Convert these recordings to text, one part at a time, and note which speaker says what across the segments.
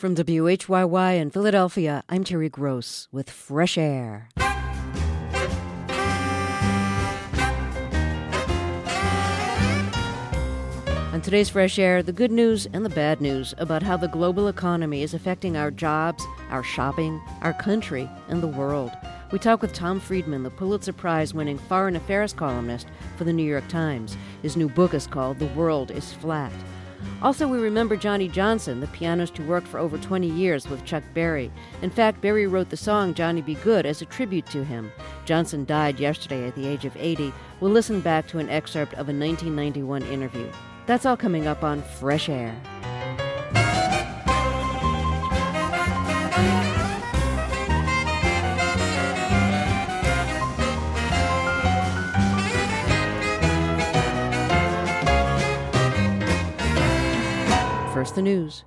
Speaker 1: From WHYY in Philadelphia, I'm Terry Gross with Fresh Air. On today's Fresh Air, the good news and the bad news about how the global economy is affecting our jobs, our shopping, our country, and the world. We talk with Tom Friedman, the Pulitzer Prize-winning foreign affairs columnist for the New York Times. His new book is called The World is Flat. Also, we remember Johnny Johnson, the pianist who worked for over 20 years with Chuck Berry. In fact, Berry wrote the song Johnny Be Good as a tribute to him. Johnson died yesterday at the age of 80. We'll listen back to an excerpt of a 1991 interview. That's all coming up on Fresh Air. First, the news.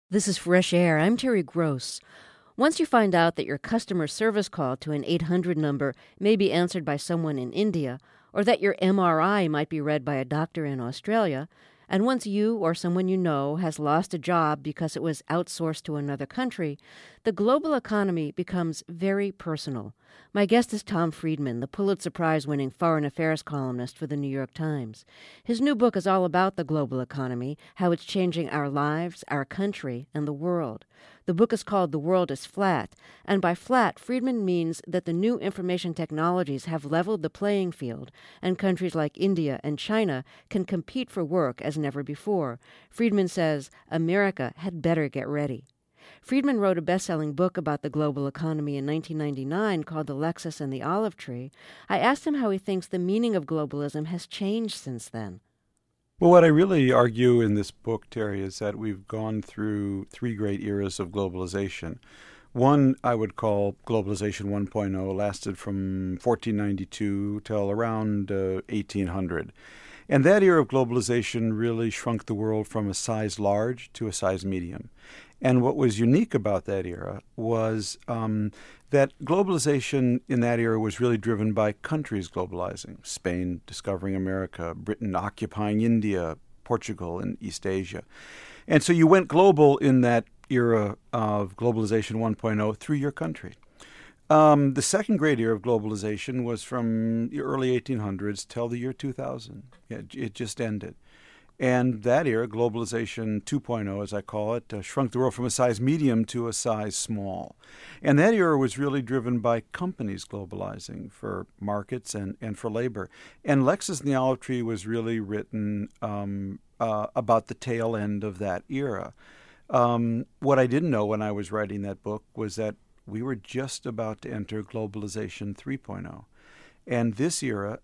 Speaker 1: This is Fresh Air. I'm Terry Gross. Once you find out that your customer service call to an 800 number may be answered by someone in India, or that your MRI might be read by a doctor in Australia, and once you or someone you know has lost a job because it was outsourced to another country, the global economy becomes very personal. My guest is Tom Friedman, the Pulitzer Prize-winning foreign affairs columnist for the New York Times. His new book is all about the global economy, how it's changing our lives, our country, and the world. The book is called The World is Flat, and by flat, Friedman means that the new information technologies have leveled the playing field, and countries like India and China can compete for work as never before. Friedman says America had better get ready. Friedman wrote a best-selling book about the global economy in 1999 called The Lexus and the Olive Tree. I asked him how he thinks the meaning of globalism has changed since then.
Speaker 2: Well, what I really argue in this book, Terry, is that we've gone through three great eras of globalization. One I would call Globalization 1.0, lasted from 1492 till around 1800. And that era of globalization really shrunk the world from a size large to a size medium. And what was unique about that era was that globalization in that era was really driven by countries globalizing. Spain discovering America, Britain occupying India, Portugal, and East Asia. And so you went global in that era of globalization 1.0 through your country. The second great era of globalization was from the early 1800s till the year 2000. It just ended. And that era, globalization 2.0, as I call it, shrunk the world from a size medium to a size small. And that era was really driven by companies globalizing for markets and for labor. And Lexus and the Olive Tree was really written about the tail end of that era. What I didn't know when I was writing that book was that we were just about to enter globalization 3.0. And this era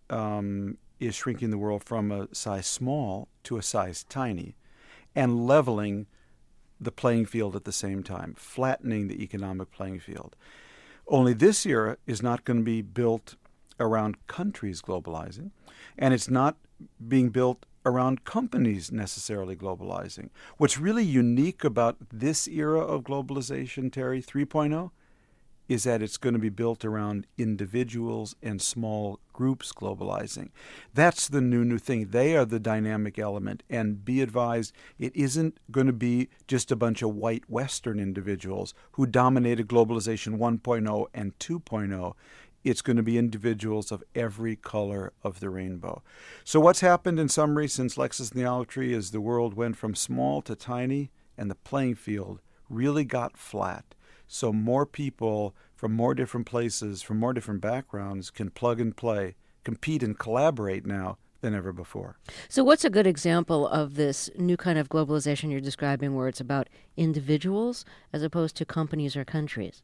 Speaker 2: is shrinking the world from a size small to a size tiny and leveling the playing field at the same time, flattening the economic playing field. Only this era is not going to be built around countries globalizing, and it's not being built around companies necessarily globalizing. What's really unique about this era of globalization, Terry, 3.0, is that it's going to be built around individuals and small groups globalizing. That's the new thing. They are the dynamic element. And be advised, it isn't going to be just a bunch of white Western individuals who dominated globalization 1.0 and 2.0. It's going to be individuals of every color of the rainbow. So what's happened in summary since Lexus and the Olive Tree is the world went from small to tiny, and the playing field really got flat. So more people from more different places, from more different backgrounds, can plug and play, compete and collaborate now than ever before.
Speaker 1: So what's a good example of this new kind of globalization you're describing where it's about individuals as opposed to companies or countries?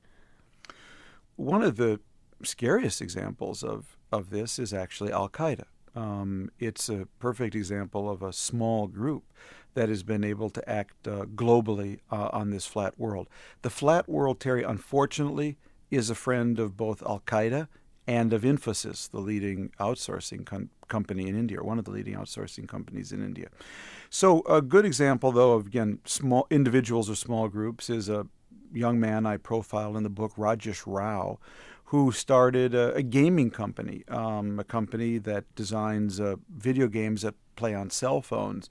Speaker 2: One of the scariest examples of this is actually Al-Qaeda. It's a perfect example of a small group that has been able to act globally on this flat world. The flat world, Terry, unfortunately, is a friend of both Al-Qaeda and of Infosys, the leading outsourcing company in India, or one of the leading outsourcing companies in India. So a good example, though, of, again, small individuals or small groups is a young man I profiled in the book, Rajesh Rao, who started a gaming company, a company that designs video games that play on cell phones,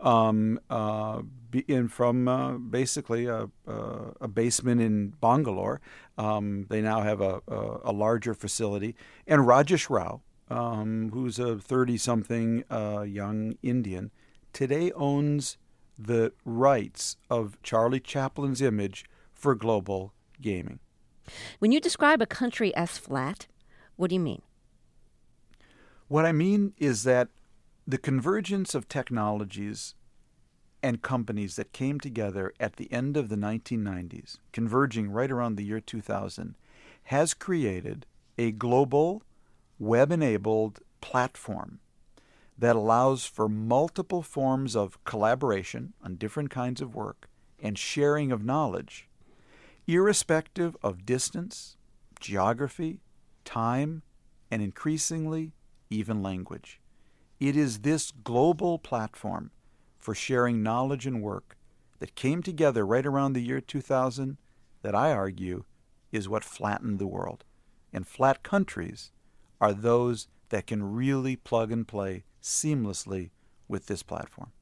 Speaker 2: basically a basement in Bangalore. They now have a larger facility. And Rajesh Rao, who's a 30-something young Indian, today owns the rights of Charlie Chaplin's image for global gaming.
Speaker 1: When you describe a country as flat, what do you mean?
Speaker 2: What I mean is that the convergence of technologies and companies that came together at the end of the 1990s, converging right around the year 2000, has created a global, web-enabled platform that allows for multiple forms of collaboration on different kinds of work and sharing of knowledge, irrespective of distance, geography, time, and increasingly even language. It is this global platform for sharing knowledge and work that came together right around the year 2000 that I argue is what flattened the world. And flat countries are those that can really plug and play seamlessly with this platform.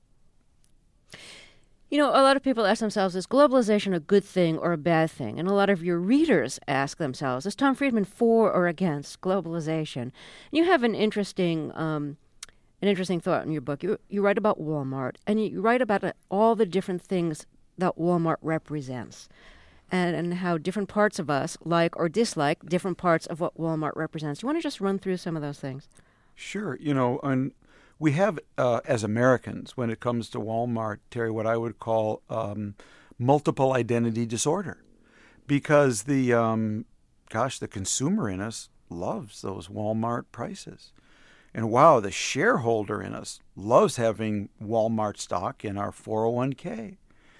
Speaker 1: You know, a lot of people ask themselves, is globalization a good thing or a bad thing? And a lot of your readers ask themselves, is Tom Friedman for or against globalization? You have an interesting thought in your book. You write about Walmart, and you write about all the different things that Walmart represents, and how different parts of us like or dislike different parts of what Walmart represents. You want to just run through some of those things?
Speaker 2: Sure. And we have, as Americans, when it comes to Walmart, Terry, what I would call multiple identity disorder, because the consumer in us loves those Walmart prices. And wow, the shareholder in us loves having Walmart stock in our 401k.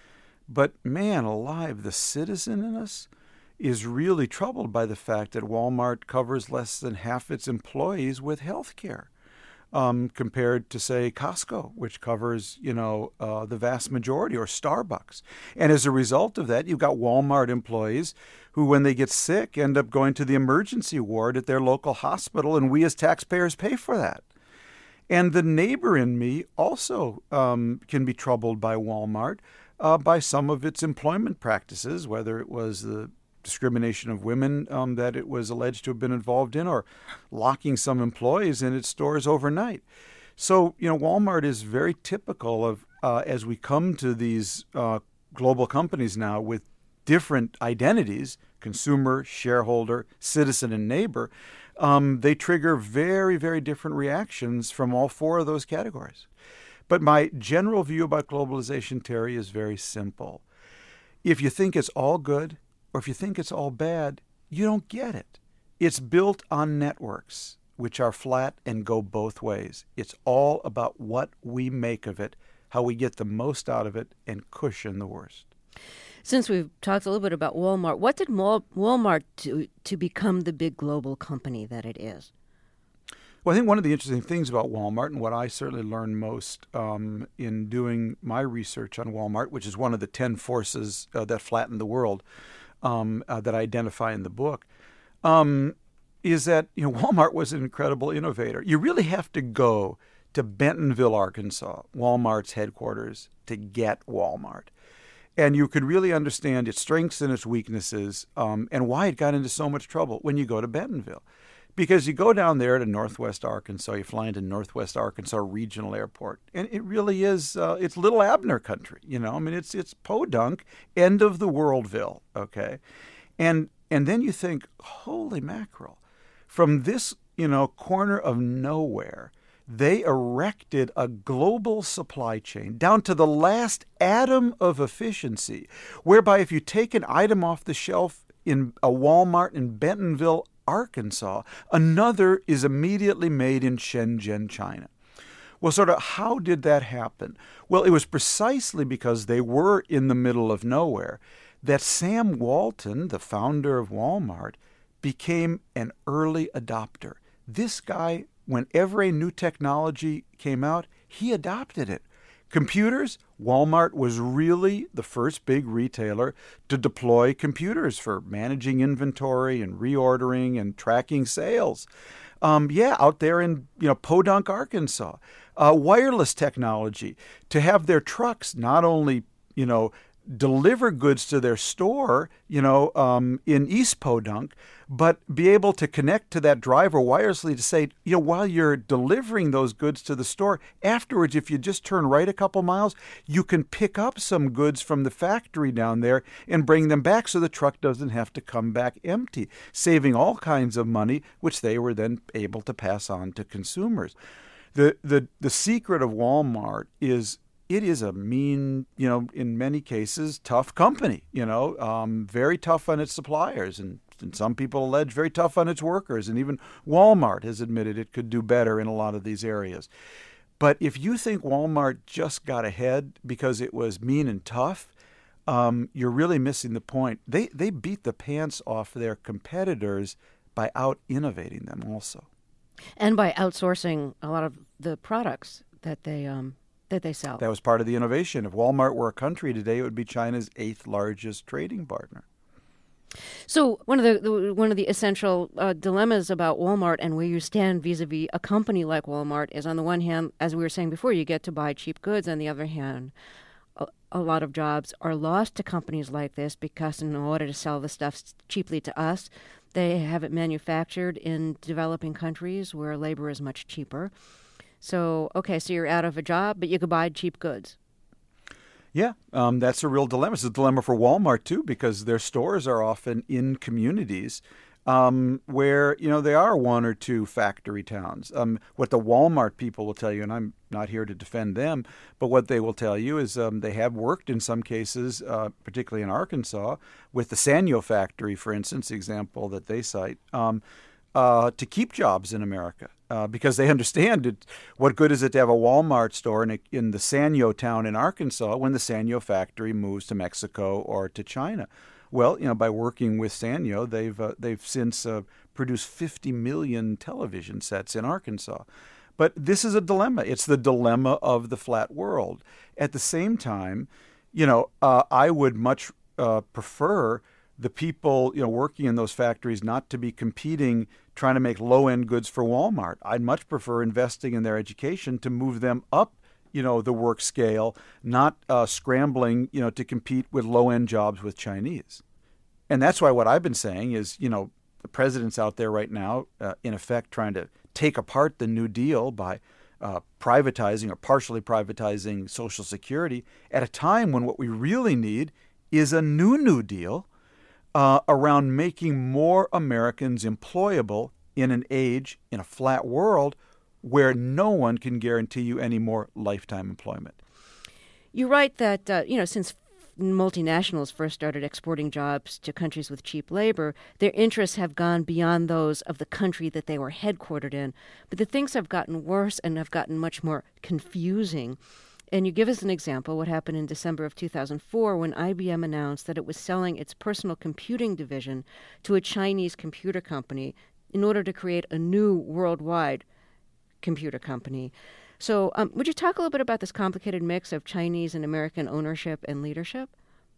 Speaker 2: But man alive, the citizen in us is really troubled by the fact that Walmart covers less than half its employees with health care, compared to, say, Costco, which covers, the vast majority, or Starbucks. And as a result of that, you've got Walmart employees who, when they get sick, end up going to the emergency ward at their local hospital, and we as taxpayers pay for that. And the neighbor in me also can be troubled by Walmart, by some of its employment practices, whether it was the discrimination of women that it was alleged to have been involved in, or locking some employees in its stores overnight. So, Walmart is very typical of, as we come to these global companies now with different identities, consumer, shareholder, citizen, and neighbor, they trigger very, very different reactions from all four of those categories. But my general view about globalization, Terry, is very simple. If you think it's all good, or if you think it's all bad, you don't get it. It's built on networks, which are flat and go both ways. It's all about what we make of it, how we get the most out of it, and cushion the worst.
Speaker 1: Since we've talked a little bit about Walmart, what did Walmart do to become the big global company that it is?
Speaker 2: Well, I think one of the interesting things about Walmart, and what I certainly learned most in doing my research on Walmart, which is one of the 10 forces that flatten the world that I identify in the book, is that Walmart was an incredible innovator. You really have to go to Bentonville, Arkansas, Walmart's headquarters, to get Walmart. And you could really understand its strengths and its weaknesses, and why it got into so much trouble when you go to Bentonville. Because you go down there to Northwest Arkansas, you fly into Northwest Arkansas Regional Airport, and it really is, it's Little Abner country, it's podunk, end of the worldville, okay? And then you think, holy mackerel, from this, corner of nowhere, they erected a global supply chain down to the last atom of efficiency, whereby if you take an item off the shelf in a Walmart in Bentonville, Arkansas, another is immediately made in Shenzhen, China. Well, sort of how did that happen? Well, it was precisely because they were in the middle of nowhere that Sam Walton, the founder of Walmart, became an early adopter. This guy, whenever a new technology came out, he adopted it. Computers, Walmart was really the first big retailer to deploy computers for managing inventory and reordering and tracking sales. Out there in Podunk, Arkansas, wireless technology to have their trucks not only deliver goods to their store, in East Podunk, but be able to connect to that driver wirelessly to say, while you're delivering those goods to the store, afterwards, if you just turn right a couple miles, you can pick up some goods from the factory down there and bring them back so the truck doesn't have to come back empty, saving all kinds of money, which they were then able to pass on to consumers. The secret of Walmart is it is a mean, in many cases, tough company, very tough on its suppliers, and some people allege very tough on its workers. And even Walmart has admitted it could do better in a lot of these areas. But if you think Walmart just got ahead because it was mean and tough, you're really missing the point. They beat the pants off their competitors by out-innovating them also.
Speaker 1: And by outsourcing a lot of the products that they that they sell.
Speaker 2: That was part of the innovation. If Walmart were a country today, it would be China's 8th largest trading partner.
Speaker 1: So one of the essential dilemmas about Walmart and where you stand vis-a-vis a company like Walmart is, on the one hand, as we were saying before, you get to buy cheap goods. On the other hand, a lot of jobs are lost to companies like this because in order to sell the stuff cheaply to us, they have it manufactured in developing countries where labor is much cheaper. So you're out of a job, but you could buy cheap goods.
Speaker 2: Yeah, that's a real dilemma. It's a dilemma for Walmart, too, because their stores are often in communities where, they are one or two factory towns. What the Walmart people will tell you, and I'm not here to defend them, but what they will tell you is they have worked in some cases, particularly in Arkansas, with the Sanyo factory, for instance, the example that they cite, to keep jobs in America. Because they understand it. What good is it to have a Walmart store in the Sanyo town in Arkansas when the Sanyo factory moves to Mexico or to China? Well, by working with Sanyo, they've since produced 50 million television sets in Arkansas. But this is a dilemma. It's the dilemma of the flat world. At the same time, I would much prefer the people working in those factories not to be competing, trying to make low-end goods for Walmart. I'd much prefer investing in their education to move them up, the work scale, not scrambling, to compete with low-end jobs with Chinese. And that's why what I've been saying is, the president's out there right now, in effect, trying to take apart the New Deal by privatizing or partially privatizing Social Security at a time when what we really need is a New Deal around making more Americans employable in an age, in a flat world, where no one can guarantee you any more lifetime employment.
Speaker 1: You write that, since multinationals first started exporting jobs to countries with cheap labor, their interests have gone beyond those of the country that they were headquartered in. But the things have gotten worse and have gotten much more confusing. And you give us an example, what happened in December of 2004 when IBM announced that it was selling its personal computing division to a Chinese computer company in order to create a new worldwide computer company. So would you talk a little bit about this complicated mix of Chinese and American ownership and leadership?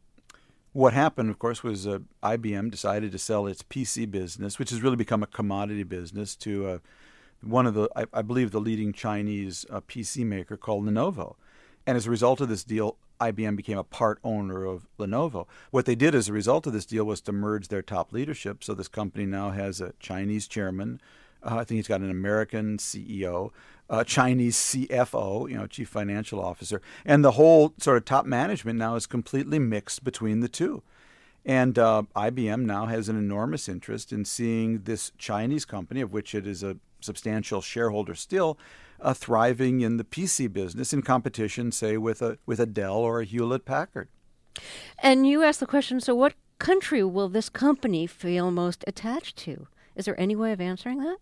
Speaker 2: What happened, of course, was IBM decided to sell its PC business, which has really become a commodity business, to one of the, I believe, the leading Chinese PC maker called Lenovo. And as a result of this deal, IBM became a part owner of Lenovo. What they did as a result of this deal was to merge their top leadership. So this company now has a Chinese chairman. I think he's got an American CEO, a Chinese CFO, chief financial officer. And the whole sort of top management now is completely mixed between the two. And IBM now has an enormous interest in seeing this Chinese company, of which it is a substantial shareholder still, thriving in the PC business in competition, say, with a Dell or a Hewlett-Packard.
Speaker 1: And you asked the question, so what country will this company feel most attached to? Is there any way of answering that?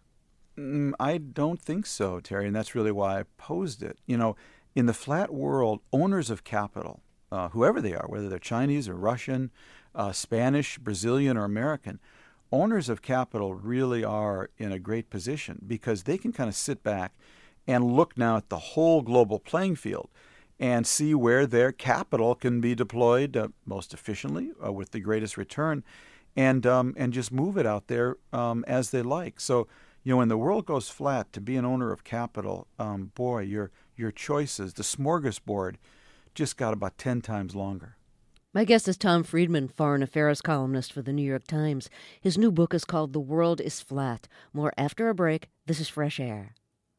Speaker 2: I don't think so, Terry, and that's really why I posed it. In the flat world, owners of capital, whoever they are, whether they're Chinese or Russian, Spanish, Brazilian, or American, owners of capital really are in a great position because they can kind of sit back and look now at the whole global playing field and see where their capital can be deployed most efficiently with the greatest return, and just move it out there as they like. So, when the world goes flat, to be an owner of capital, your choices, the smorgasbord, just got about 10 times longer.
Speaker 1: My guest is Tom Friedman, foreign affairs columnist for the New York Times. His new book is called The World is Flat. More after a break. This is Fresh Air.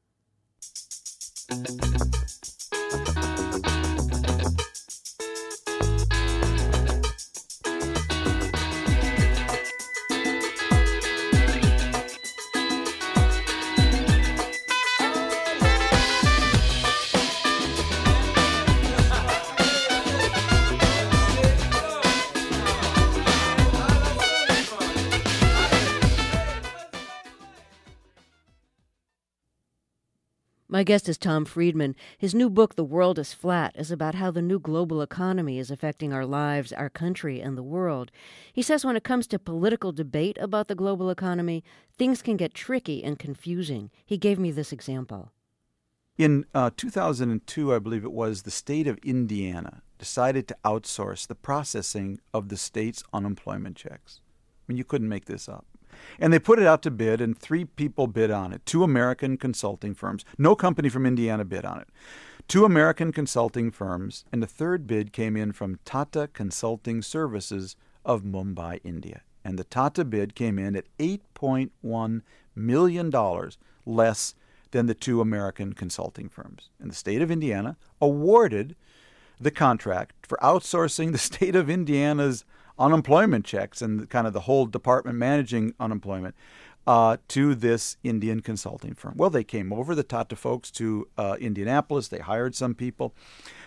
Speaker 1: My guest is Tom Friedman. His new book, The World is Flat, is about how the new global economy is affecting our lives, our country, and the world. He says when it comes to political debate about the global economy, things can get tricky and confusing. He gave me this example.
Speaker 2: In 2002, I believe it was, the state of Indiana decided to outsource the processing of the state's unemployment checks. I mean, you couldn't make this up. And they put it out to bid, and 3 people bid on it. 2 American consulting firms. No company from Indiana bid on it. 2 American consulting firms, and the third bid came in from Tata Consulting Services of Mumbai, India. And the Tata bid came in at $8.1 million less than the 2 American consulting firms. And the state of Indiana awarded the contract for outsourcing the state of Indiana's unemployment checks and kind of the whole department managing unemployment to this Indian consulting firm. Well, they came over, the Tata folks, to Indianapolis. They hired some people,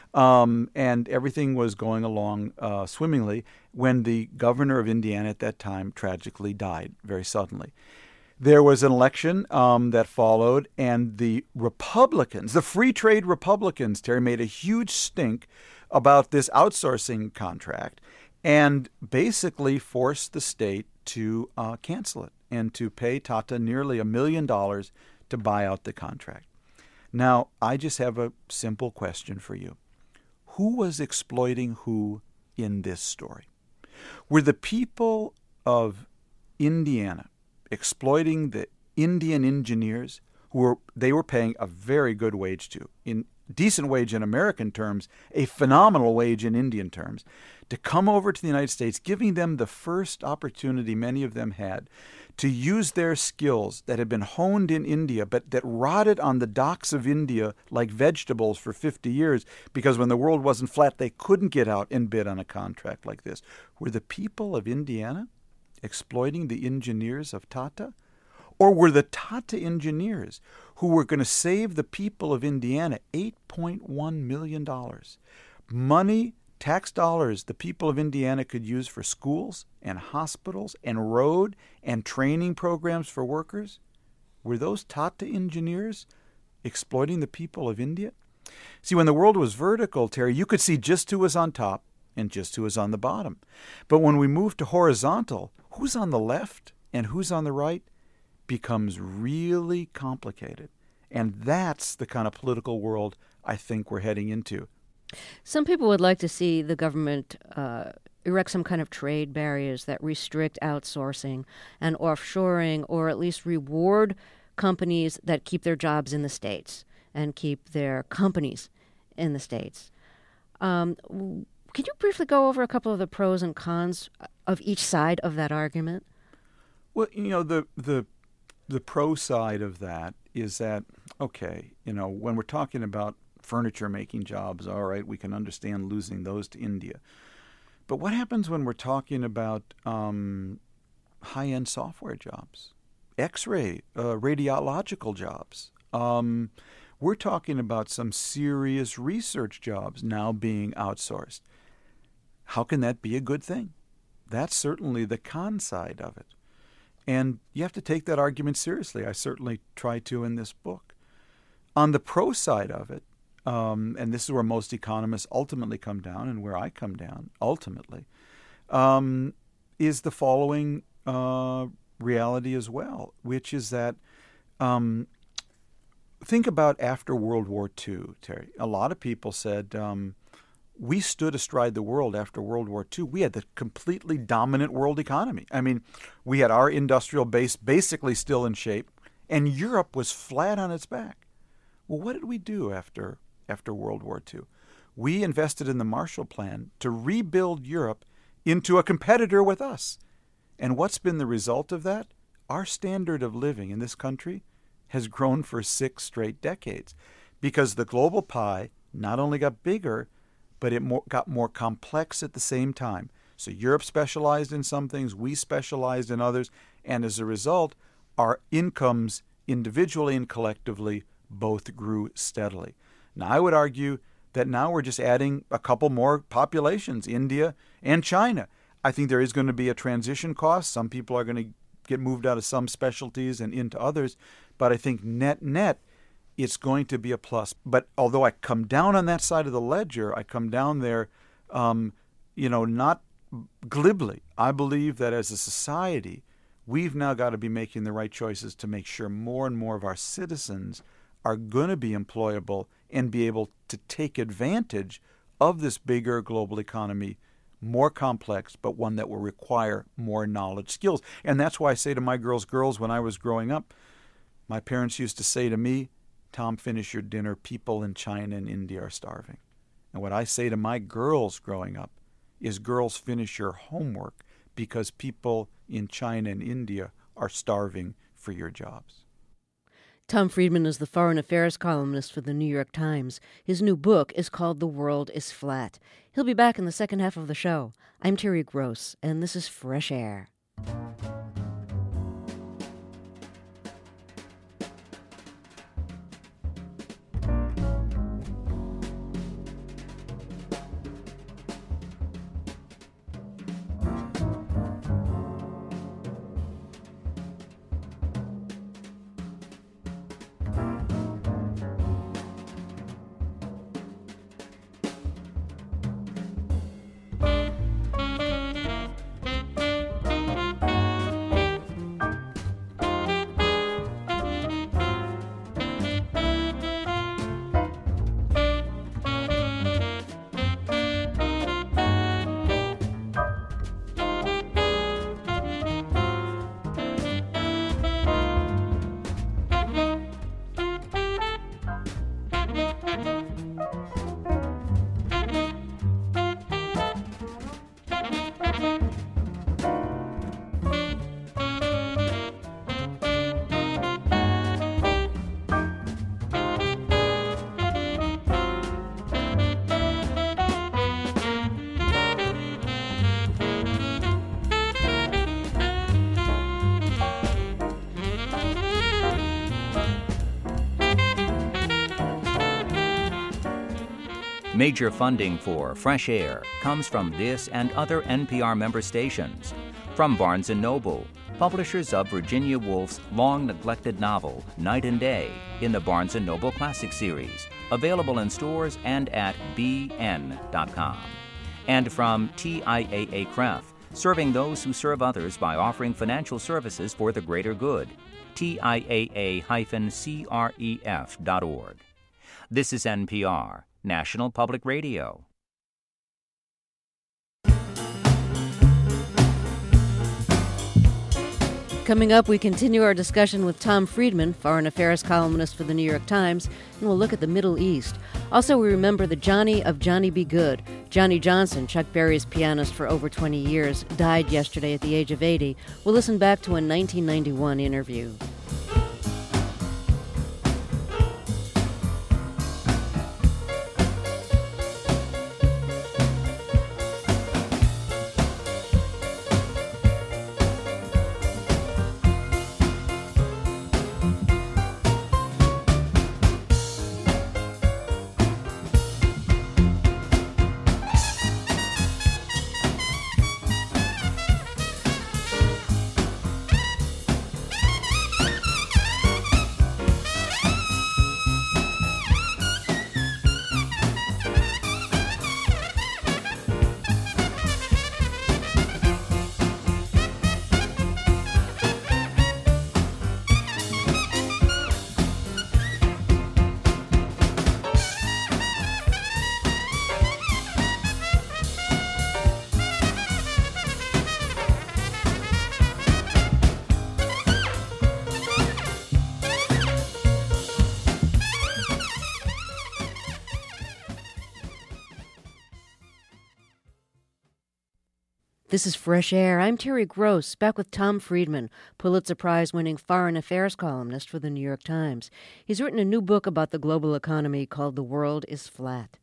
Speaker 2: and everything was going along swimmingly when the governor of Indiana at that time tragically died very suddenly. There was an election that followed, and the Republicans, the free trade Republicans, Terry, made a huge stink about this outsourcing contract and basically forced the state to cancel it and to pay Tata nearly $1 million to buy out the contract. Now, I just have a simple question for you. Who was exploiting who in this story? Were the people of Indiana exploiting the Indian engineers they were paying a very good wage to, in decent wage in American terms, a phenomenal wage in Indian terms, to come over to the United States, giving them the first opportunity many of them had to use their skills that had been honed in India, but that rotted on the docks of India like vegetables for 50 years, because when the world wasn't flat, they couldn't get out and bid on a contract like this. Were the people of Indiana exploiting the engineers of Tata? Or were the Tata engineers who were going to save the people of Indiana $8.1 million? Money, tax dollars the people of Indiana could use for schools and hospitals and road and training programs for workers? Were those Tata engineers exploiting the people of India? See, when the world was vertical, Terry, you could see just who was on top and just who was on the bottom. But when we moved to horizontal, who's on the left and who's on the right becomes really complicated. And that's the kind of political world I think we're heading into.
Speaker 1: Some people would like to see the government erect some kind of trade barriers that restrict outsourcing and offshoring, or at least reward companies that keep their jobs in the States and keep their companies in the States. Could you briefly go over a couple of the pros and cons of each side of that argument?
Speaker 2: Well, the pro side of that is that, okay, when we're talking about furniture making jobs, all right, we can understand losing those to India. But what happens when we're talking about high-end software jobs, X-ray, radiological jobs? We're talking about some serious research jobs now being outsourced. How can that be a good thing? That's certainly the con side of it. And you have to take that argument seriously. I certainly try to in this book. On the pro side of it, and this is where most economists ultimately come down and where I come down ultimately, is the following reality as well, which is that think about after World War II, Terry. A lot of people said, we stood astride the world after World War II. We had the completely dominant world economy. I mean, we had our industrial base basically still in shape, and Europe was flat on its back. Well, what did we do after World War II? We invested in the Marshall Plan to rebuild Europe into a competitor with us. And what's been the result of that? Our standard of living in this country has grown for 6 straight decades, because the global pie not only got bigger, but it got more complex at the same time. So Europe specialized in some things, we specialized in others, and as a result, our incomes individually and collectively both grew steadily. Now, I would argue that now we're just adding a couple more populations, India and China. I think there is going to be a transition cost. Some people are going to get moved out of some specialties and into others, but I think net, it's going to be a plus. But although I come down on that side of the ledger, I come down there, not glibly. I believe that as a society, we've now got to be making the right choices to make sure more and more of our citizens are going to be employable and be able to take advantage of this bigger global economy, more complex, but one that will require more knowledge, skills. And that's why I say to my girls, when I was growing up, my parents used to say to me, Tom, finish your dinner. People in China and India are starving. And what I say to my girls growing up is, girls, finish your homework, because people in China and India are starving for your jobs.
Speaker 1: Tom Friedman is the foreign affairs columnist for the New York Times. His new book is called The World is Flat. He'll be back in the second half of the show. I'm Terry Gross, and this is Fresh Air.
Speaker 3: Major funding for Fresh Air comes from this and other NPR member stations. From Barnes & Noble, publishers of Virginia Woolf's long-neglected novel, Night and Day, in the Barnes & Noble Classic Series, available in stores and at bn.com. And from TIAA-CREF, serving those who serve others by offering financial services for the greater good. TIAA-CREF.org. This is NPR, National Public Radio.
Speaker 1: Coming up, we continue our discussion with Tom Friedman, foreign affairs columnist for the New York Times, and we'll look at the Middle East. Also, we remember the Johnny of Johnny B. Goode. Johnny Johnson, Chuck Berry's pianist for over 20 years, died yesterday at the age of 80. We'll listen back to a 1991 interview. This is Fresh Air. I'm Terry Gross, back with Tom Friedman, Pulitzer Prize-winning foreign affairs columnist for the New York Times. He's written a new book about the global economy called The World is Flat.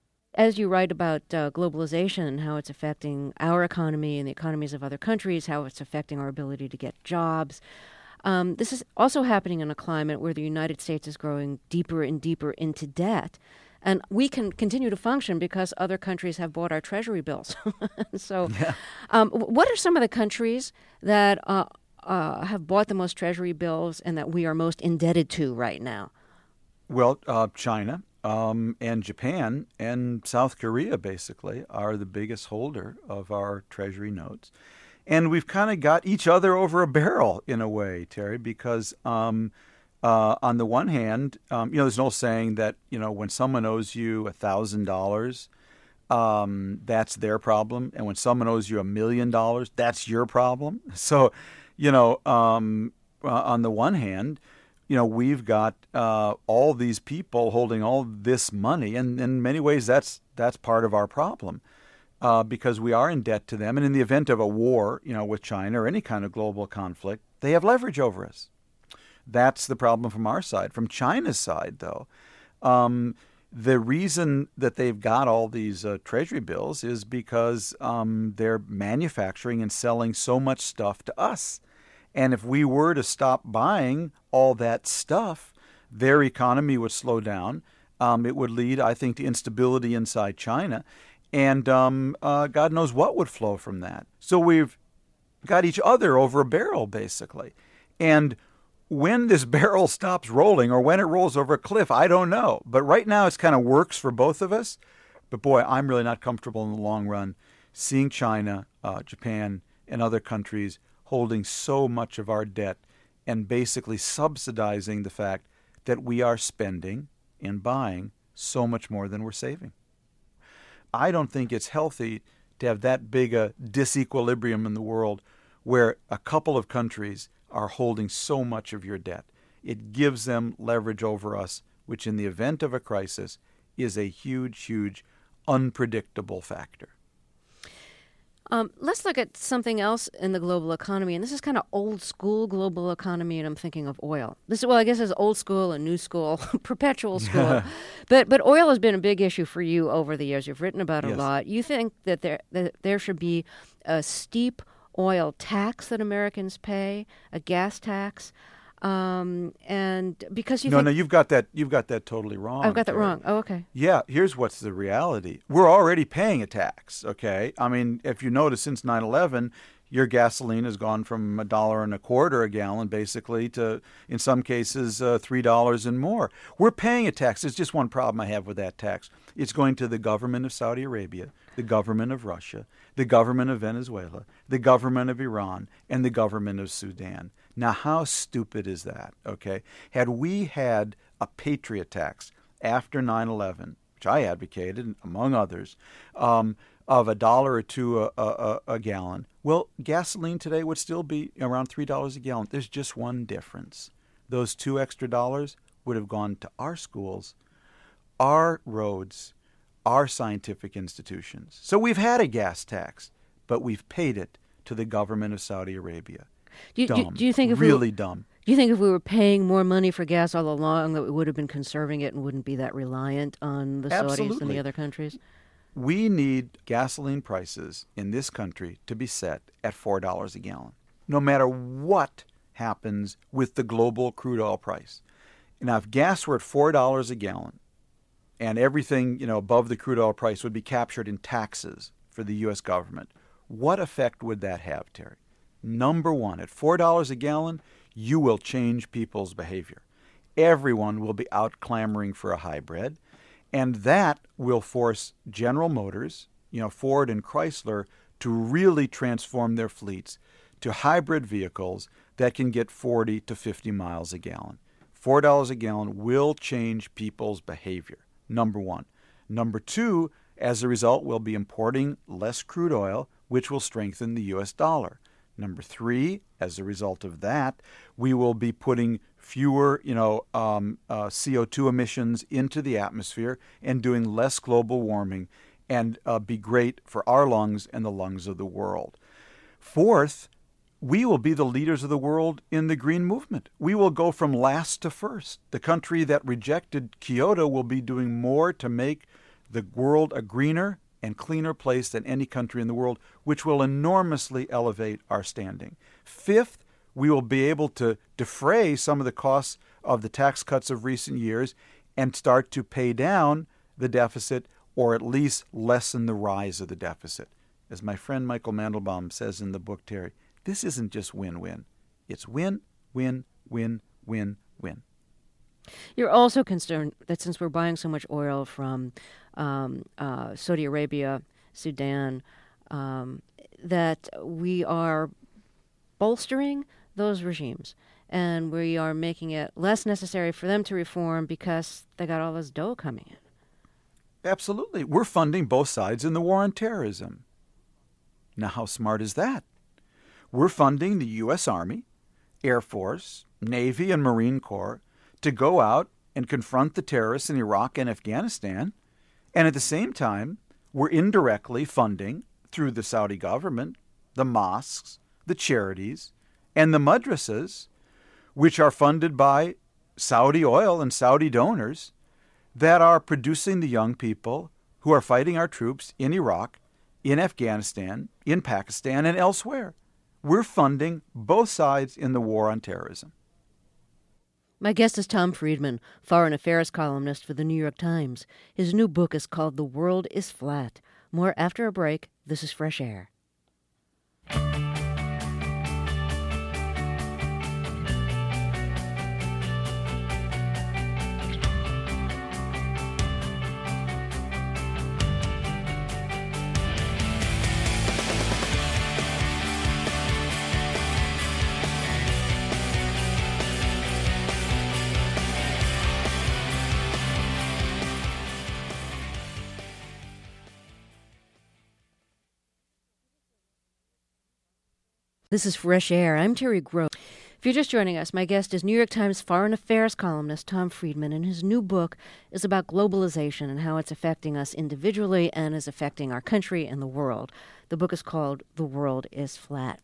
Speaker 1: As you write about globalization and how it's affecting our economy and the economies of other countries, how it's affecting our ability to get jobs, this is also happening in a climate where the United States is growing deeper and deeper into debt. And we can continue to function because other countries have bought our treasury bills. So what are some of the countries that have bought the most treasury bills and that we are most indebted to right now?
Speaker 2: Well, China and Japan and South Korea, basically, are the biggest holder of our treasury notes. And we've kind of got each other over a barrel in a way, Terry, because On the one hand, there's an old saying that, when someone owes you $1,000, that's their problem. And when someone owes you $1 million, that's your problem. So, on the one hand, we've got all these people holding all this money. And in many ways, that's part of our problem because we are in debt to them. And in the event of a war, with China or any kind of global conflict, they have leverage over us. That's the problem from our side. From China's side, though, the reason that they've got all these treasury bills is because they're manufacturing and selling so much stuff to us. And if we were to stop buying all that stuff, their economy would slow down. It would lead, I think, to instability inside China. And God knows what would flow from that. So we've got each other over a barrel, basically. And when this barrel stops rolling or when it rolls over a cliff, I don't know. But right now it's kind of works for both of us. But boy, I'm really not comfortable in the long run seeing China, Japan, and other countries holding so much of our debt and basically subsidizing the fact that we are spending and buying so much more than we're saving. I don't think it's healthy to have that big a disequilibrium in the world where a couple of countries are holding so much of your debt. It gives them leverage over us, which in the event of a crisis is a huge, huge, unpredictable factor.
Speaker 1: Let's look at something else in the global economy, and this is kind of old school global economy, and I'm thinking of oil. I guess it's old school and new school, perpetual school. But oil has been a big issue for you over the years. You've written about it a lot. You think that there should be a steep oil tax that Americans pay, a gas tax, and because you've got that
Speaker 2: totally wrong.
Speaker 1: I've got that wrong. Oh, okay.
Speaker 2: Yeah, here's what's the reality. We're already paying a tax, okay? I mean, if you notice, since 9/11, your gasoline has gone from $1.25 a gallon, basically, to, in some cases, $3 and more. We're paying a tax. There's just one problem I have with that tax. It's going to the government of Saudi Arabia, the government of Russia, the government of Venezuela, the government of Iran, and the government of Sudan. Now, how stupid is that, okay? Had we had a patriot tax after 9/11, which I advocated, among others, of $1 or $2 a gallon, well, gasoline today would still be around $3 a gallon. There's just one difference. Those $2 extra would have gone to our schools, our roads, our scientific institutions. So we've had a gas tax, but we've paid it to the government of Saudi Arabia.
Speaker 1: Do you think if
Speaker 2: dumb.
Speaker 1: Do you think if we were paying more money for gas all along that we would have been conserving it and wouldn't be that reliant on the Saudis and the other countries?
Speaker 2: We need gasoline prices in this country to be set at $4 a gallon, no matter what happens with the global crude oil price. Now, if gas were at $4 a gallon and everything above the crude oil price would be captured in taxes for the U.S. government, what effect would that have, Terry? Number one, at $4 a gallon, you will change people's behavior. Everyone will be out clamoring for a hybrid, and that will force General Motors, Ford and Chrysler, to really transform their fleets to hybrid vehicles that can get 40 to 50 miles a gallon. $4 a gallon will change people's behavior, number one. Number two, as a result, we'll be importing less crude oil, which will strengthen the U.S. dollar. Number three, as a result of that, we will be putting fewer, CO2 emissions into the atmosphere and doing less global warming, and be great for our lungs and the lungs of the world. Fourth, we will be the leaders of the world in the green movement. We will go from last to first. The country that rejected Kyoto will be doing more to make the world a greener and cleaner place than any country in the world, which will enormously elevate our standing. Fifth, we will be able to defray some of the costs of the tax cuts of recent years and start to pay down the deficit, or at least lessen the rise of the deficit. As my friend Michael Mandelbaum says in the book, Terry, this isn't just win-win. It's win, win, win, win, win.
Speaker 1: You're also concerned that since we're buying so much oil from Saudi Arabia, Sudan, that we are bolstering those regimes and we are making it less necessary for them to reform because they got all this dough coming in.
Speaker 2: Absolutely. We're funding both sides in the war on terrorism. Now, how smart is that? We're funding the U.S. Army, Air Force, Navy, and Marine Corps to go out and confront the terrorists in Iraq and Afghanistan. And at the same time, we're indirectly funding, through the Saudi government, the mosques, the charities, and the madrasas, which are funded by Saudi oil and Saudi donors, that are producing the young people who are fighting our troops in Iraq, in Afghanistan, in Pakistan, and elsewhere. We're funding both sides in the war on terrorism.
Speaker 1: My guest is Tom Friedman, foreign affairs columnist for the New York Times. His new book is called The World is Flat. More after a break. This is Fresh Air. This is Fresh Air. I'm Terry Groh. If you're just joining us, my guest is New York Times foreign affairs columnist Tom Friedman, and his new book is about globalization and how it's affecting us individually and is affecting our country and the world. The book is called The World is Flat.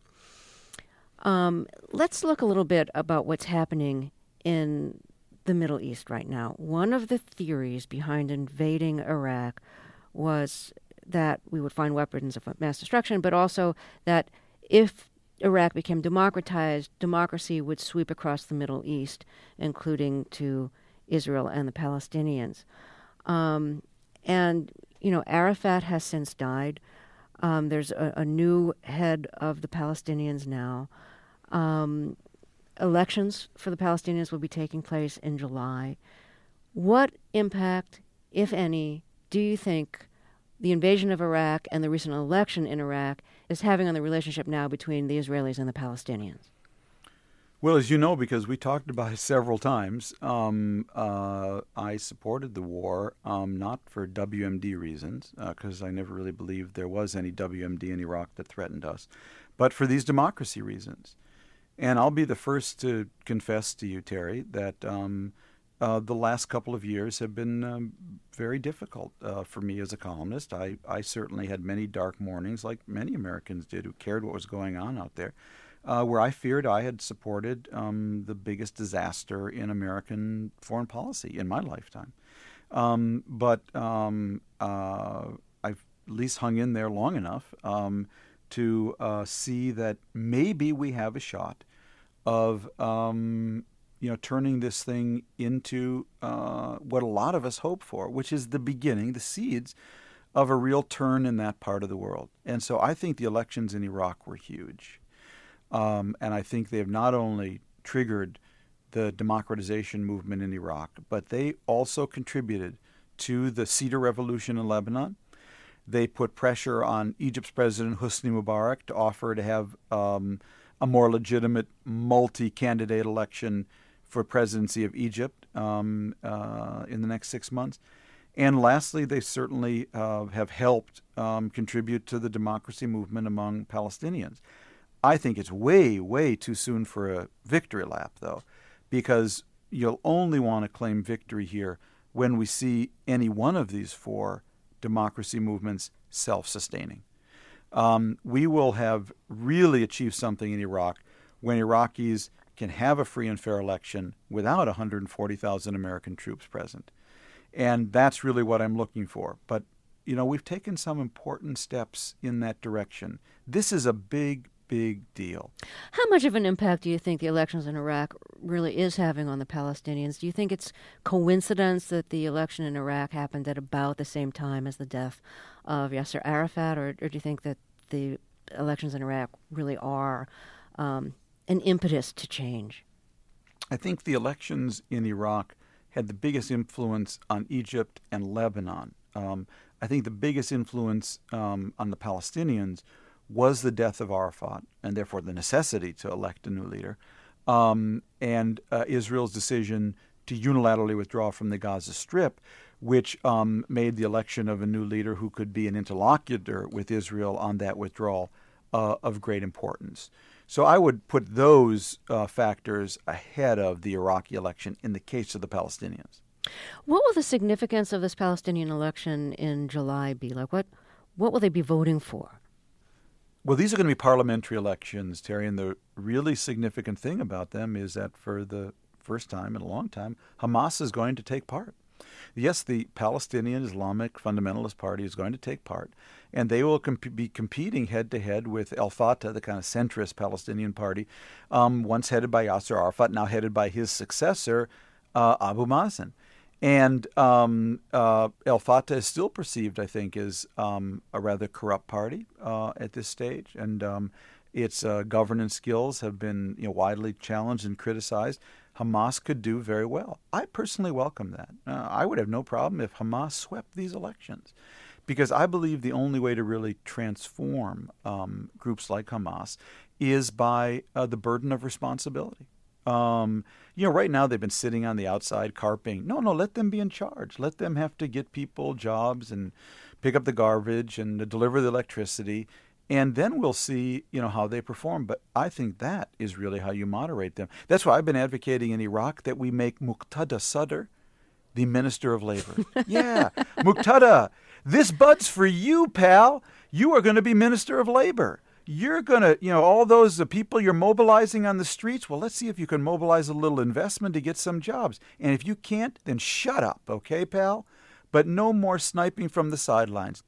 Speaker 1: Let's look a little bit about what's happening in the Middle East right now. One of the theories behind invading Iraq was that we would find weapons of mass destruction, but also that if Iraq became democratized, democracy would sweep across the Middle East, including to Israel and the Palestinians. Arafat has since died. There's a new head of the Palestinians now. Elections for the Palestinians will be taking place in July. What impact, if any, do you think the invasion of Iraq and the recent election in Iraq is having on the relationship now between the Israelis and the Palestinians?
Speaker 2: Well, as you know, because we talked about it several times, I supported the war, not for WMD reasons, because I never really believed there was any WMD in Iraq that threatened us, but for these democracy reasons. And I'll be the first to confess to you, Terry, that the last couple of years have been very difficult for me as a columnist. I certainly had many dark mornings, like many Americans did who cared what was going on out there, where I feared I had supported the biggest disaster in American foreign policy in my lifetime. But I've at least hung in there long enough to see that maybe we have a shot of turning this thing into what a lot of us hope for, which is the beginning, the seeds of a real turn in that part of the world. And so I think the elections in Iraq were huge. And I think they have not only triggered the democratization movement in Iraq, but they also contributed to the Cedar Revolution in Lebanon. They put pressure on Egypt's President Hosni Mubarak to offer to have a more legitimate multi-candidate election for presidency of Egypt in the next 6 months. And lastly, they certainly have helped contribute to the democracy movement among Palestinians. I think it's way, way too soon for a victory lap, though, because you'll only want to claim victory here when we see any one of these four democracy movements self-sustaining. We will have really achieved something in Iraq when Iraqis can have a free and fair election without 140,000 American troops present. And that's really what I'm looking for. But, we've taken some important steps in that direction. This is a big deal.
Speaker 1: How much of an impact do you think the elections in Iraq really is having on the Palestinians? Do you think it's coincidence that the election in Iraq happened at about the same time as the death of Yasser Arafat, or do you think that the elections in Iraq really are an impetus to change?
Speaker 2: I think the elections in Iraq had the biggest influence on Egypt and Lebanon. I think the biggest influence on the Palestinians was the death of Arafat, and therefore the necessity to elect a new leader, and Israel's decision to unilaterally withdraw from the Gaza Strip, which made the election of a new leader who could be an interlocutor with Israel on that withdrawal of great importance. So I would put those factors ahead of the Iraqi election in the case of the Palestinians.
Speaker 1: What will the significance of this Palestinian election in July be? Like, what will they be voting for?
Speaker 2: Well, these are going to be parliamentary elections, Terry, and the really significant thing about them is that for the first time in a long time, Hamas is going to take part. Yes, the Palestinian Islamic Fundamentalist Party is going to take part, and they will be competing head-to-head with al-Fatah, the kind of centrist Palestinian party, once headed by Yasser Arafat, now headed by his successor, Abu Mazen. And al-Fatah is still perceived, I think, as a rather corrupt party at this stage, and its governance skills have been widely challenged and criticized. Hamas could do very well. I personally welcome that. I would have no problem if Hamas swept these elections, because I believe the only way to really transform groups like Hamas is by the burden of responsibility. Right now they've been sitting on the outside carping. No, let them be in charge. Let them have to get people jobs and pick up the garbage and deliver the electricity. And then we'll see, how they perform. But I think that is really how you moderate them. That's why I've been advocating in Iraq that we make Muqtada Sadr the Minister of Labor. Yeah, Muqtada, this bud's for you, pal. You are going to be Minister of Labor. You're going to, all those people you're mobilizing on the streets, well, let's see if you can mobilize a little investment to get some jobs. And if you can't, then shut up, okay, pal? But no more sniping from the sidelines.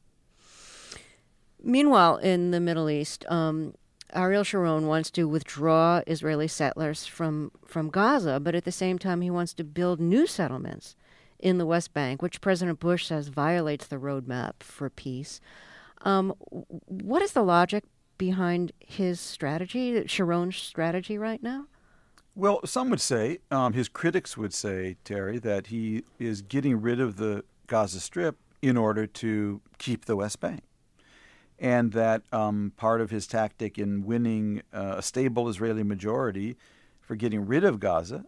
Speaker 1: Meanwhile, in the Middle East, Ariel Sharon wants to withdraw Israeli settlers from Gaza, but at the same time he wants to build new settlements in the West Bank, which President Bush says violates the roadmap for peace. What is the logic behind his strategy, Sharon's strategy right now?
Speaker 2: Well, some would say, his critics would say, Terry, that he is getting rid of the Gaza Strip in order to keep the West Bank. And that part of his tactic in winning a stable Israeli majority for getting rid of Gaza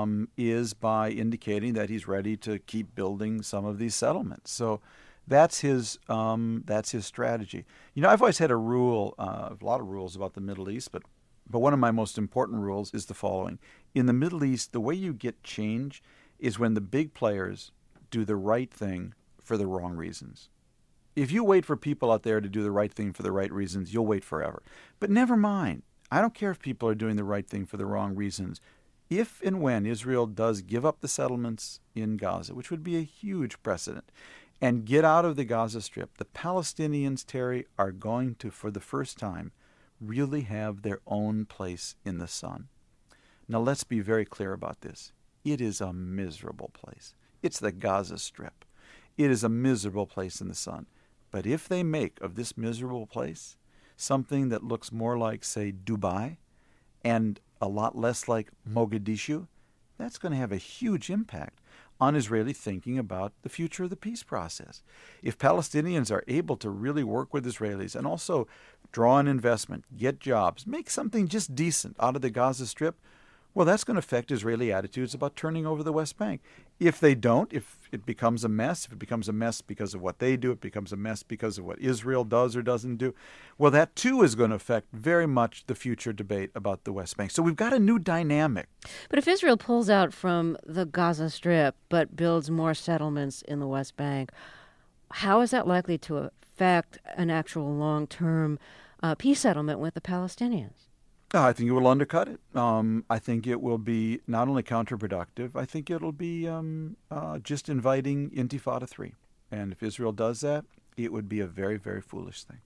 Speaker 2: is by indicating that he's ready to keep building some of these settlements. So that's his strategy. I've always had a rule, a lot of rules about the Middle East, but one of my most important rules is the following. In the Middle East, the way you get change is when the big players do the right thing for the wrong reasons. If you wait for people out there to do the right thing for the right reasons, you'll wait forever. But never mind. I don't care if people are doing the right thing for the wrong reasons. If and when Israel does give up the settlements in Gaza, which would be a huge precedent, and get out of the Gaza Strip, the Palestinians, Terry, are going to, for the first time, really have their own place in the sun. Now, let's be very clear about this. It is a miserable place. It's the Gaza Strip. It is a miserable place in the sun. But if they make of this miserable place something that looks more like, say, Dubai and a lot less like Mogadishu, that's going to have a huge impact on Israeli thinking about the future of the peace process. If Palestinians are able to really work with Israelis and also draw an investment, get jobs, make something just decent out of the Gaza Strip, well, that's going to affect Israeli attitudes about turning over the West Bank. If they don't, if it becomes a mess, if it becomes a mess because of what they do, it becomes a mess because of what Israel does or doesn't do, well, that too is going to affect very much the future debate about the West Bank. So we've got a new dynamic.
Speaker 1: But if Israel pulls out from the Gaza Strip but builds more settlements in the West Bank, how is that likely to affect an actual long-term peace settlement with the Palestinians?
Speaker 2: I think it will undercut it. I think it will be not only counterproductive, I think it'll be just inviting Intifada 3. And if Israel does that, it would be a very, very foolish thing.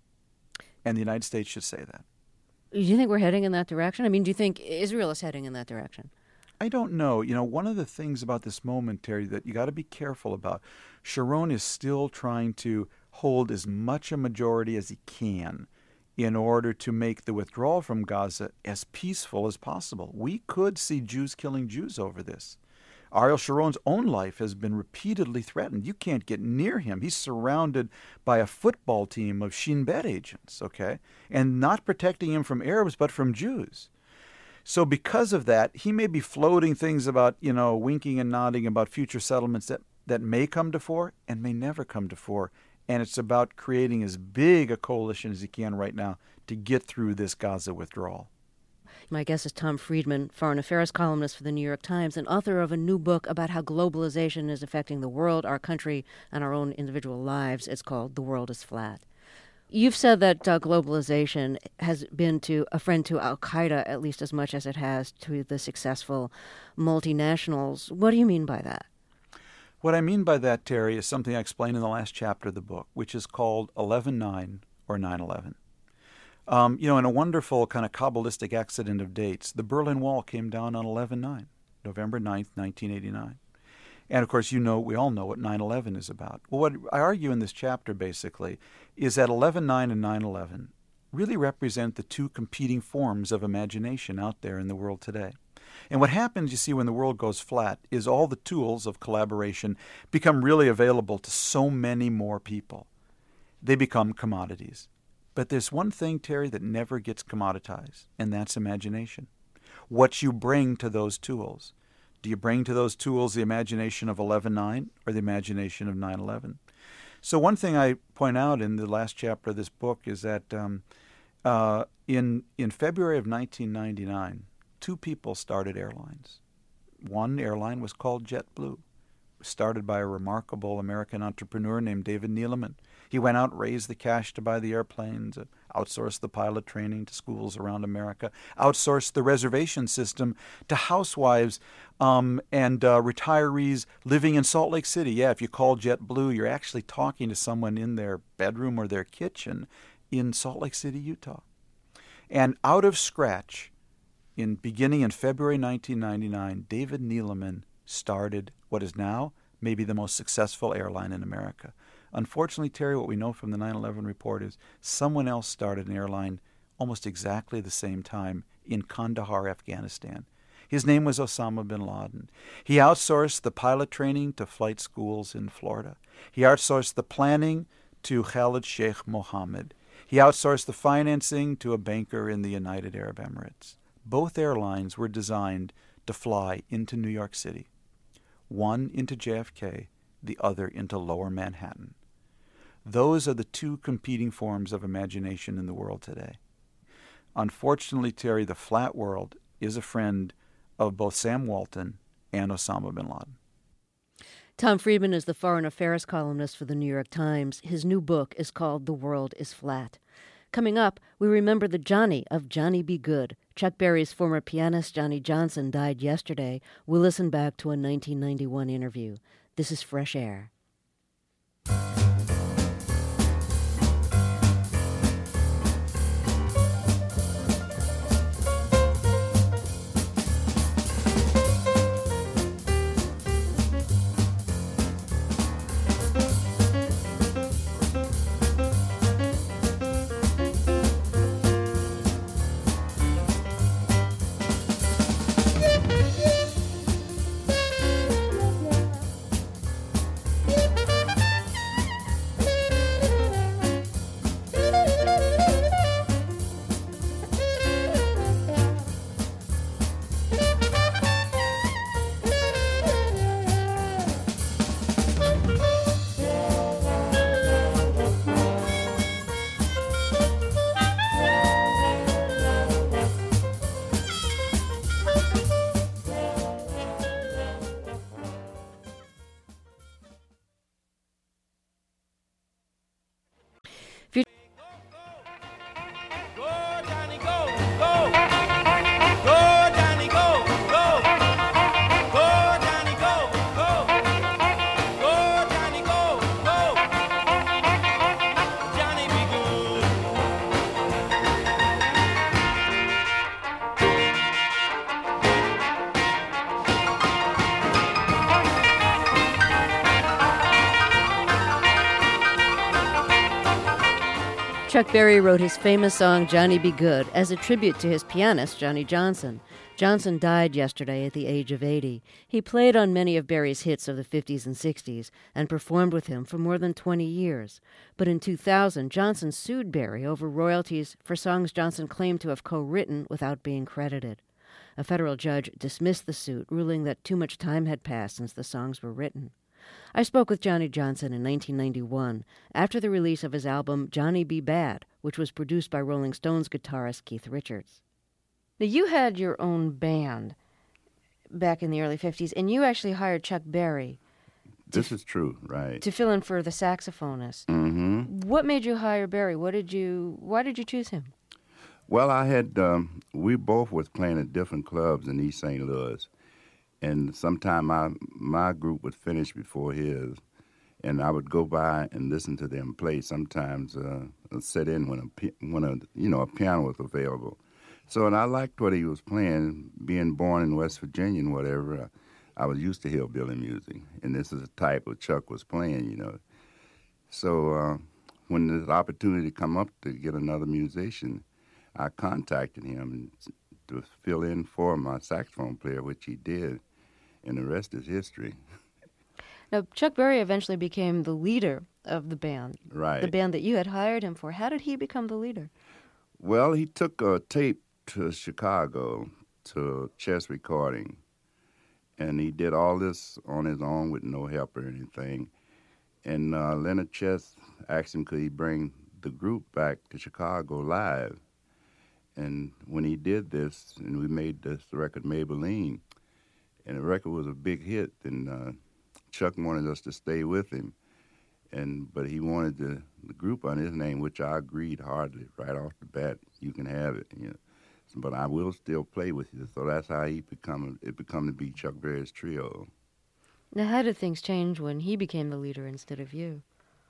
Speaker 2: And the United States should say that.
Speaker 1: Do you think we're heading in that direction? I mean, do you think Israel is heading in that direction?
Speaker 2: I don't know. One of the things about this moment, Terry, that you got to be careful about, Sharon is still trying to hold as much a majority as he can in order to make the withdrawal from Gaza as peaceful as possible. We could see Jews killing Jews over this. Ariel Sharon's own life has been repeatedly threatened. You can't get near him. He's surrounded by a football team of Shin Bet agents, okay? And not protecting him from Arabs, but from Jews. So because of that, he may be floating things about, winking and nodding about future settlements that may come to fore and may never come to fore. And it's about creating as big a coalition as he can right now to get through this Gaza withdrawal.
Speaker 1: My guest is Tom Friedman, foreign affairs columnist for the New York Times and author of a new book about how globalization is affecting the world, our country, and our own individual lives. It's called The World is Flat. You've said that globalization has been a friend to al-Qaeda at least as much as it has to the successful multinationals. What do you mean by that?
Speaker 2: What I mean by that, Terry, is something I explained in the last chapter of the book, which is called 11/9 or 9/11. In a wonderful kind of Kabbalistic accident of dates, the Berlin Wall came down on 11/9, November 9th, 1989. And, of course, we all know what 9/11 is about. Well, what I argue in this chapter, basically, is that 11/9 and 9/11 really represent the two competing forms of imagination out there in the world today. And what happens, you see, when the world goes flat is all the tools of collaboration become really available to so many more people. They become commodities. But there's one thing, Terry, that never gets commoditized, and that's imagination. What you bring to those tools. Do you bring to those tools the imagination of 11/9 or the imagination of 9/11? So one thing I point out in the last chapter of this book is that in February of 1999, two people started airlines. One airline was called JetBlue, started by a remarkable American entrepreneur named David Neeleman. He went out, raised the cash to buy the airplanes, outsourced the pilot training to schools around America, outsourced the reservation system to housewives and retirees living in Salt Lake City. Yeah, if you call JetBlue, you're actually talking to someone in their bedroom or their kitchen in Salt Lake City, Utah. And out of scratch, beginning in February 1999, David Neeleman started what is now maybe the most successful airline in America. Unfortunately, Terry, what we know from the 9/11 report is someone else started an airline almost exactly the same time in Kandahar, Afghanistan. His name was Osama bin Laden. He outsourced the pilot training to flight schools in Florida. He outsourced the planning to Khalid Sheikh Mohammed. He outsourced the financing to a banker in the United Arab Emirates. Both airlines were designed to fly into New York City. One into JFK, the other into Lower Manhattan. Those are the two competing forms of imagination in the world today. Unfortunately, Terry, the flat world is a friend of both Sam Walton and Osama bin Laden.
Speaker 1: Tom Friedman is the foreign affairs columnist for the New York Times. His new book is called The World is Flat. Coming up, we remember the Johnny of Johnny Be Good. Chuck Berry's former pianist Johnny Johnson died yesterday. We'll listen back to a 1991 interview. This is Fresh Air. Chuck Berry wrote his famous song, Johnny Be Good, as a tribute to his pianist, Johnny Johnson. Johnson died yesterday at the age of 80. He played on many of Berry's hits of the 50s and 60s and performed with him for more than 20 years. But in 2000, Johnson sued Berry over royalties for songs Johnson claimed to have co-written without being credited. A federal judge dismissed the suit, ruling that too much time had passed since the songs were written. I spoke with Johnny Johnson in 1991, after the release of his album Johnny B. Bad, which was produced by Rolling Stones guitarist Keith Richards. Now, you had your own band back in the early 50s, and you actually hired Chuck Berry.
Speaker 4: This is true, right.
Speaker 1: To fill in for the saxophonist.
Speaker 4: Mm-hmm.
Speaker 1: What made you hire Berry? Why did you choose him?
Speaker 4: Well, I had, we both was playing at different clubs in East St. Louis. And sometime my group would finish before his, and I would go by and listen to them play. Sometimes sit in when a piano was available. So, and I liked what he was playing. Being born in West Virginia and whatever, I was used to hillbilly music, and this is the type of Chuck was playing, So when the opportunity come up to get another musician, I contacted him to fill in for my saxophone player, which he did, and the rest is history.
Speaker 1: Now, Chuck Berry eventually became the leader of the band.
Speaker 4: Right.
Speaker 1: The band that you had hired him for. How did he become the leader?
Speaker 4: Well, he took a tape to Chicago to Chess Recording, and he did all this on his own with no help or anything. And Leonard Chess asked him could he bring the group back to Chicago live. And when he did this, and we made this record Maybelline, and the record was a big hit, and Chuck wanted us to stay with him, but he wanted the group on his name, which I agreed hardly right off the bat. You can have it, but I will still play with you. So that's how it become to be Chuck Berry's trio.
Speaker 1: Now, how did things change when he became the leader instead of you?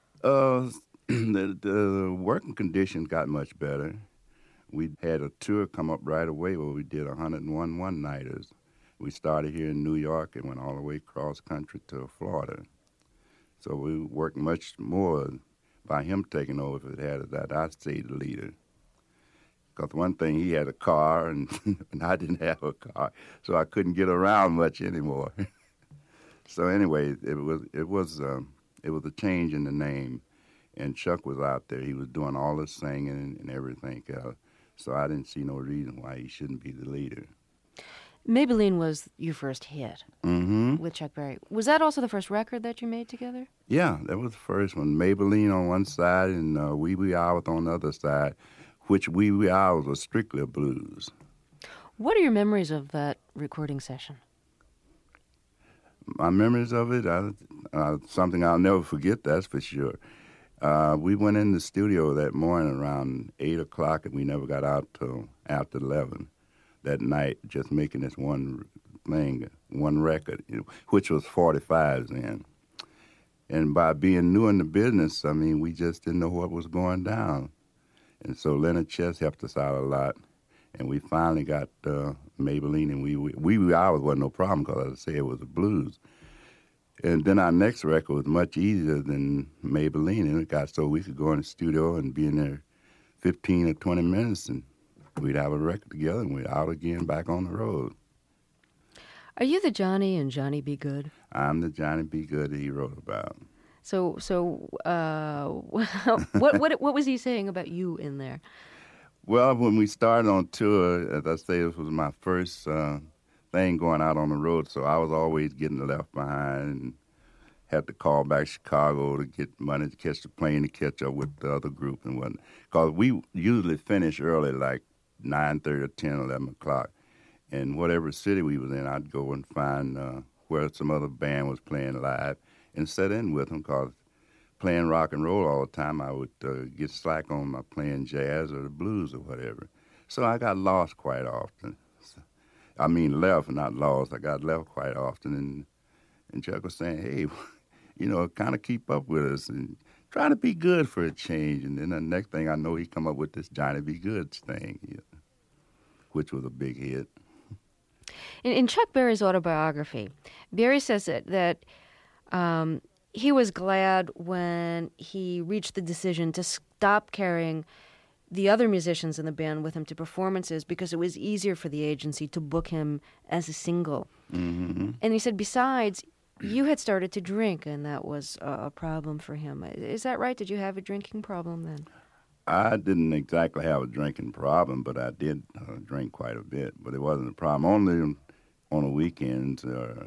Speaker 4: The working conditions got much better. We had a tour come up right away where we did 101 one-nighters. We started here in New York and went all the way across country to Florida. So we worked much more by him taking over if it had that I stayed the leader. Because one thing, he had a car and, and I didn't have a car, so I couldn't get around much anymore. So anyway, it was a change in the name, and Chuck was out there. He was doing all the singing and everything else. So I didn't see no reason why he shouldn't be the leader.
Speaker 1: Maybelline was your first hit
Speaker 4: with
Speaker 1: Chuck Berry. Was that also the first record that you made together?
Speaker 4: Yeah, that was the first one. Maybelline on one side and Wee Wee Hours on the other side, which Wee Wee Hours was strictly a blues.
Speaker 1: What are your memories of that recording session?
Speaker 4: My memories of it, something I'll never forget, that's for sure. We went in the studio that morning around 8 o'clock, and we never got out till after 11 that night, just making this one record, which was 45s then. And by being new in the business, we just didn't know what was going down. And so Leonard Chess helped us out a lot, and we finally got Maybelline, and Wee Wee Hours wasn't no problem because, as I say, it was a blues. And then our next record was much easier than Maybelline, and it got so we could go in the studio and be in there 15 or 20 minutes, and we'd have a record together, and we'd out again back on the road.
Speaker 1: Are you the Johnny in Johnny B. Goode?
Speaker 4: I'm the Johnny B. Goode that he wrote about.
Speaker 1: So, what was he saying about you in there?
Speaker 4: Well, when we started on tour, as I say, this was my first thing going out on the road, so I was always getting left behind and had to call back Chicago to get money to catch the plane to catch up with the other group and whatnot. Because we usually finish early, like 9:30 or 10, 11 o'clock. And whatever city we was in, I'd go and find where some other band was playing live and sit in with them, because playing rock and roll all the time, I would get slack on my playing jazz or the blues or whatever. So I got lost quite often. Left, not lost. I got left quite often. And Chuck was saying, hey, kind of keep up with us and try to be good for a change. And then the next thing I know, he come up with this Johnny B. Goode thing, which was a big hit.
Speaker 1: In Chuck Berry's autobiography, Berry says that he was glad when he reached the decision to stop carrying the other musicians in the band with him to performances because it was easier for the agency to book him as a single.
Speaker 4: Mm-hmm.
Speaker 1: And he said, besides, you had started to drink, and that was a problem for him. Is that right? Did you have a drinking problem then?
Speaker 4: I didn't exactly have a drinking problem, but I did drink quite a bit. But it wasn't a problem. Only on the weekends,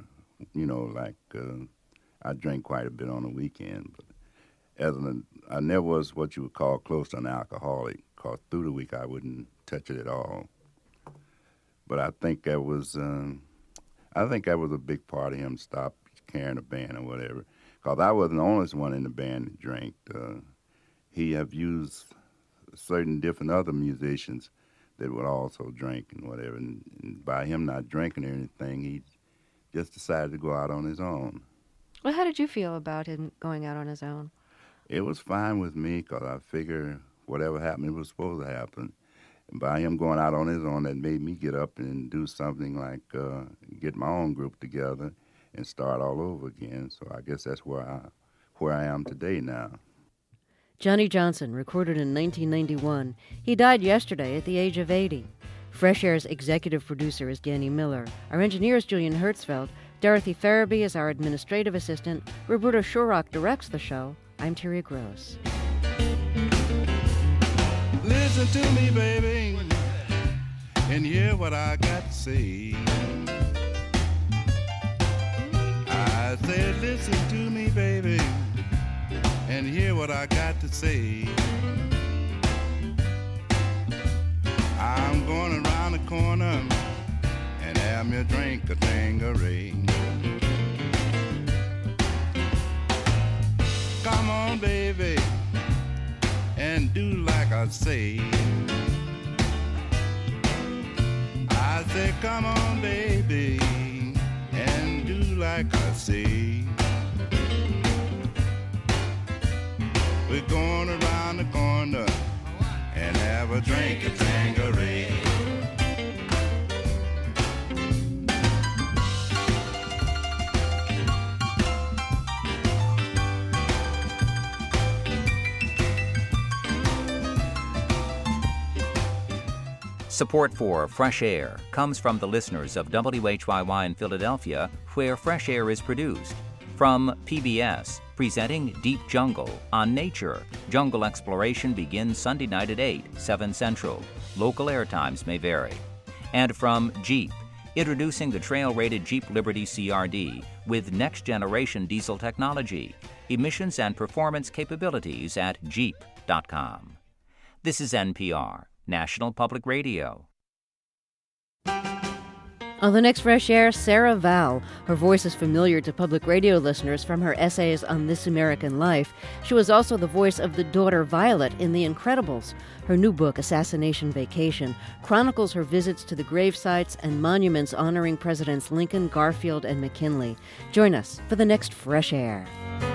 Speaker 4: I drank quite a bit on the weekend. But I never was what you would call close to an alcoholic, because through the week I wouldn't touch it at all. But I think that was a big part of him stop carrying a band or whatever, because I wasn't the only one in the band that drank. He have used certain different other musicians that would also drink and whatever. And by him not drinking or anything, he just decided to go out on his own.
Speaker 1: Well, how did you feel about him going out on his own?
Speaker 4: It was fine with me, because I figure whatever happened, it was supposed to happen. And by him going out on his own, that made me get up and do something like get my own group together and start all over again. So I guess that's where I am today now.
Speaker 1: Johnny Johnson, recorded in 1991. He died yesterday at the age of 80. Fresh Air's executive producer is Danny Miller. Our engineer is Julian Hertzfeld. Dorothy Farabee is our administrative assistant. Roberta Shorrock directs the show. I'm Terry Gross.
Speaker 5: Listen to me, baby, and hear what I got to say. I said, listen to me, baby, and hear what I got to say. I'm going around the corner and have me a drink of Tanqueray. Come on, baby, and do like I say. I say, come on, baby, and do like I say. We're going around the corner and have a drink of Tanqueray.
Speaker 3: Support for Fresh Air comes from the listeners of WHYY in Philadelphia, where Fresh Air is produced. From PBS, presenting Deep Jungle on Nature. Jungle exploration begins Sunday night at 8, 7 Central. Local airtimes may vary. And from Jeep, introducing the trail-rated Jeep Liberty CRD with next-generation diesel technology, emissions and performance capabilities at Jeep.com. This is NPR, National Public Radio.
Speaker 1: On the next Fresh Air, Sarah Vowell. Her voice is familiar to public radio listeners from her essays on This American Life. She was also the voice of the daughter Violet in The Incredibles. Her new book, Assassination Vacation, chronicles her visits to the grave sites and monuments honoring Presidents Lincoln, Garfield, and McKinley. Join us for the next Fresh Air.